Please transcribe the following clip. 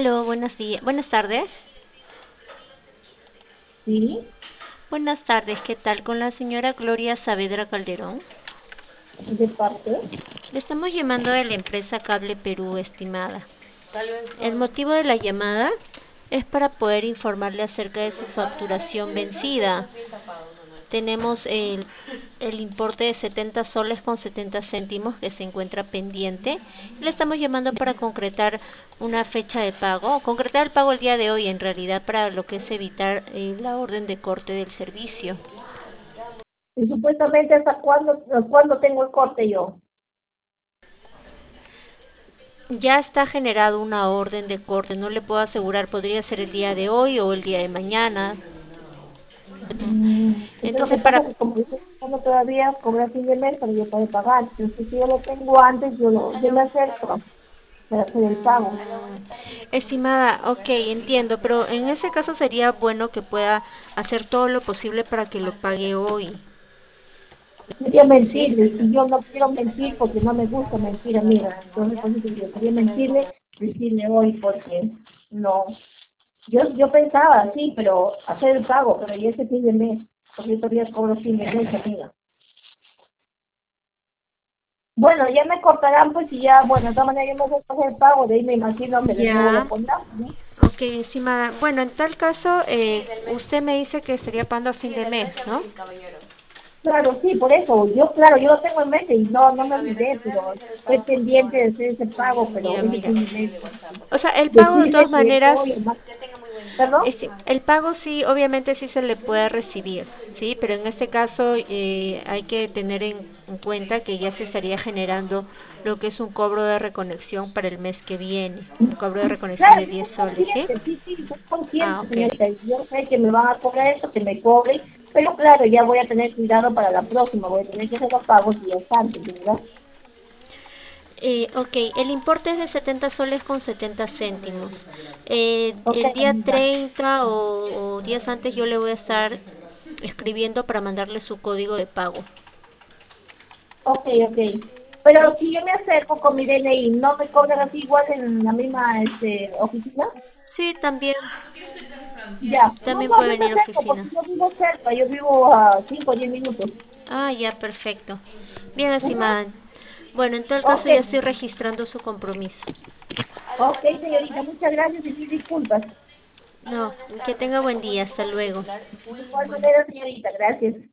Aló, buenos días, buenas tardes. Sí, Buenas tardes, ¿qué tal con la señora Gloria Saavedra Calderón? de parte. Le estamos llamando de la empresa Cable Perú, estimada. El motivo de la llamada es para poder informarle acerca de su facturación vencida. Tenemos el importe de 70 soles con 70 céntimos que se encuentra pendiente. Le estamos llamando para concretar una fecha de pago, o concretar el pago el día de hoy en realidad para lo que es evitar la orden de corte del servicio. Y supuestamente hasta cuándo tengo el corte yo. Ya está generado una orden de corte, no le puedo asegurar, podría ser el día de hoy o el día de mañana. Entonces lo que Entonces, pasa para es que como yo estoy esperando todavía cobrar fin de mes para yo poder pagar. Entonces si yo lo tengo antes, yo me acerco para hacer el pago. Estimada, ok, entiendo, pero en ese caso sería bueno que pueda hacer todo lo posible para que lo pague hoy, Quería ¿sí? mentirle, y yo no quiero mentir porque no me gusta mentir, amiga. Entonces por eso yo quería mentirle, decirle hoy porque no. Yo pensaba, sí, pero hacer el pago, pero ya ese fin de mes, porque yo todavía cobro fin de mes, amiga. Bueno, ya me cortarán, pues, y ya, bueno, de todas maneras yo me voy a hacer el pago, de ahí me imagino que de nuevo lo Ya, pondrán, ¿no? ok, estimada. Bueno, en tal caso, usted me dice que estaría pagando a fin de mes, ¿no? Claro, sí, por eso, claro, yo lo tengo en mente y no me olvidé, pero estoy pendiente de hacer ese pago, pero Ya, ese mira. fin de mes, O sea, el pago de todas decirle que maneras, hoy, perdón. el pago sí, obviamente sí se le puede recibir, sí, pero en este caso hay que tener en cuenta que ya se estaría generando lo que es un cobro de reconexión para el mes que viene, un cobro de reconexión Claro, de yo 10 soy soles, ¿sí? consciente, sí, sí, soy Ah, consciente, ok. señorita. Yo sé que me van a cobrar eso, que me cobren, pero claro, ya voy a tener cuidado para la próxima, voy a tener que hacer los pagos días antes, ¿verdad? Ok, el importe es de 70 soles con 70 céntimos. Ok, El día amiga. 30 o días antes yo le voy a estar escribiendo para mandarle su código de pago, Ok, ok. Pero ¿sí? si yo me acerco con mi DNI, ¿no me cobran así igual en la misma oficina? Sí, también, Ya. No, también no, puede yo me venir a acerco porque oficina. yo vivo cerca, yo vivo a 5 o 10 minutos. Ah, ya, perfecto. Bien, Ujú. estimada. Bueno, en tal caso Ok, ya estoy registrando su compromiso. ok, señorita, muchas gracias y mil disculpas. No, que tenga buen día. Hasta luego. De igual manera, señorita, gracias.